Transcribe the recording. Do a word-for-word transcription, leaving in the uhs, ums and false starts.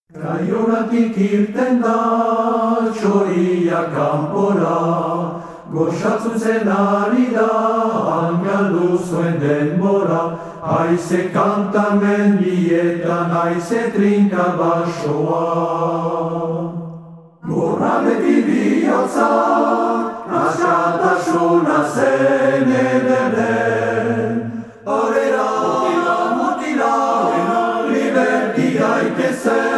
Kaionatik irten da, txoria kanpora, goxatzen zen ari da, hangaldu zuen denbora, haize kanta mendietan, haize trinka basoa. Gorra beti bihotza, askatasuna zen ederen, arera, mutila, mutila, liberti gaitezen.